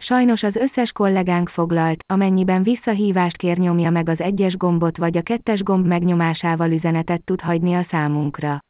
Sajnos az összes kollégánk foglalt, amennyiben visszahívást kér nyomja meg az 1-es gombot vagy a 2-es gomb megnyomásával üzenetet tud hagyni a számunkra.